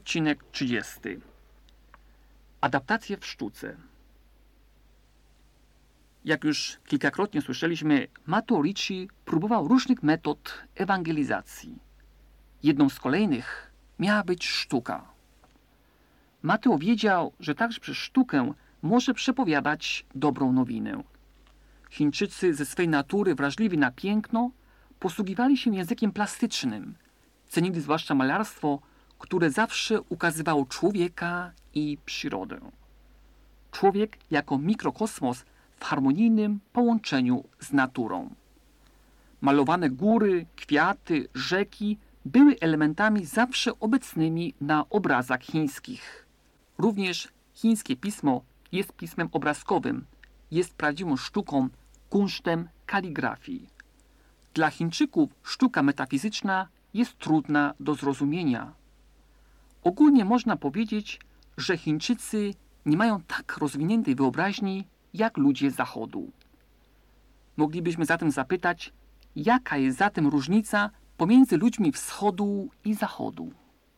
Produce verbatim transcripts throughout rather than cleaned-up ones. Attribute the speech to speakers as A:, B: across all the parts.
A: Odcinek trzydziesty. Adaptacje w sztuce. Jak już kilkakrotnie słyszeliśmy, Matteo Ricci próbował różnych metod ewangelizacji. Jedną z kolejnych miała być sztuka. Matteo wiedział, że także przez sztukę może przepowiadać dobrą nowinę. Chińczycy ze swej natury wrażliwi na piękno posługiwali się językiem plastycznym. Cenili zwłaszcza malarstwo, które zawsze ukazywało człowieka i przyrodę. Człowiek jako mikrokosmos w harmonijnym połączeniu z naturą. Malowane góry, kwiaty, rzeki były elementami zawsze obecnymi na obrazach chińskich. Również chińskie pismo jest pismem obrazkowym, jest prawdziwą sztuką, kunsztem kaligrafii. Dla Chińczyków sztuka metafizyczna jest trudna do zrozumienia. Ogólnie można powiedzieć, że Chińczycy nie mają tak rozwiniętej wyobraźni jak ludzie Zachodu. Moglibyśmy zatem zapytać, jaka jest zatem różnica pomiędzy ludźmi Wschodu i Zachodu?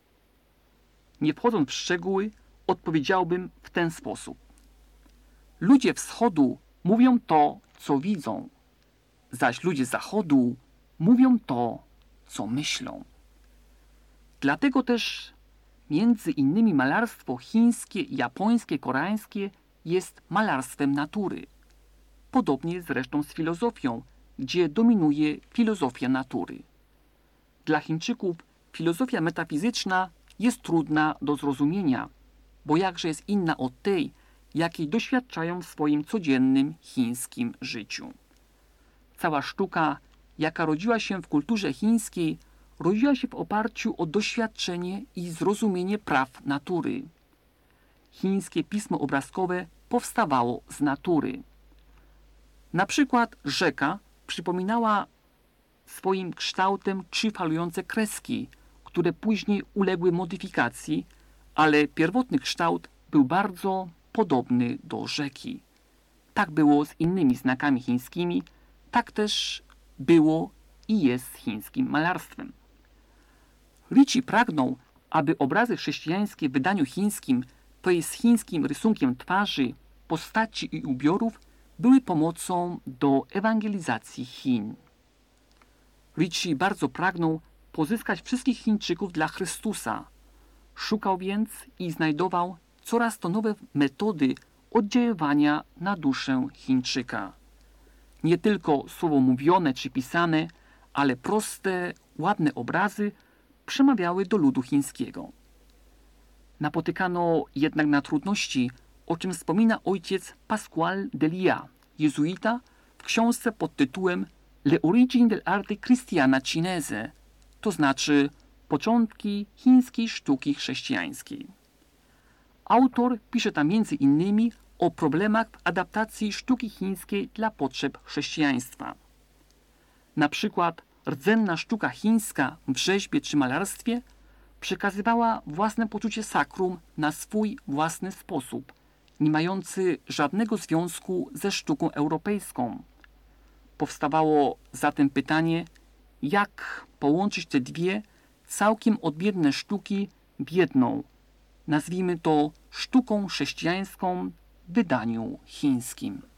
A: Nie wchodząc w szczegóły, odpowiedziałbym w ten sposób. Ludzie Wschodu mówią to, co widzą, zaś ludzie Zachodu mówią to, co myślą. Dlatego też między innymi malarstwo chińskie, japońskie, koreańskie jest malarstwem natury. Podobnie zresztą z filozofią, gdzie dominuje filozofia natury. Dla Chińczyków filozofia metafizyczna jest trudna do zrozumienia, bo jakże jest inna od tej, jakiej doświadczają w swoim codziennym chińskim życiu. Cała sztuka, jaka rodziła się w kulturze chińskiej, rodziła się w oparciu o doświadczenie i zrozumienie praw natury. Chińskie pismo obrazkowe powstawało z natury. Na przykład rzeka przypominała swoim kształtem trzy falujące kreski, które później uległy modyfikacji, ale pierwotny kształt był bardzo podobny do rzeki. Tak było z innymi znakami chińskimi, tak też było i jest z chińskim malarstwem. Ricci pragnął, aby obrazy chrześcijańskie w wydaniu chińskim, to jest chińskim rysunkiem twarzy, postaci i ubiorów, były pomocą do ewangelizacji Chin. Ricci bardzo pragnął pozyskać wszystkich Chińczyków dla Chrystusa. Szukał więc i znajdował coraz to nowe metody oddziaływania na duszę Chińczyka. Nie tylko słowo mówione czy pisane, ale proste, ładne obrazy przemawiały do ludu chińskiego. Napotykano jednak na trudności, o czym wspomina ojciec Pascual de Lia, jezuita, w książce pod tytułem Le origine dell'arte cristiana cinese, to znaczy Początki chińskiej sztuki chrześcijańskiej. Autor pisze tam między innymi o problemach w adaptacji sztuki chińskiej dla potrzeb chrześcijaństwa. Na przykład rdzenna sztuka chińska w rzeźbie czy malarstwie przekazywała własne poczucie sakrum na swój własny sposób, nie mający żadnego związku ze sztuką europejską. Powstawało zatem pytanie, jak połączyć te dwie całkiem odmienne sztuki w jedną, nazwijmy to sztuką chrześcijańską w wydaniu chińskim.